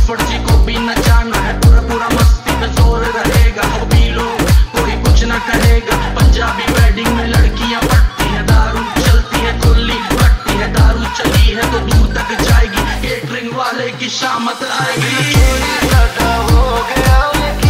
Oxford जी को भी नचाना है, पूरा पूरा मस्ती पे जोर रहेगा। हो पी लो कोई कुछ ना कहेगा। पंजाबी वेडिंग में लड़कियां पटती है, दारू चलती है खुली पटती है। दारू चली है तो दूर तक जाएगी, केटरिंग वाले की शामत आएगी। हो गया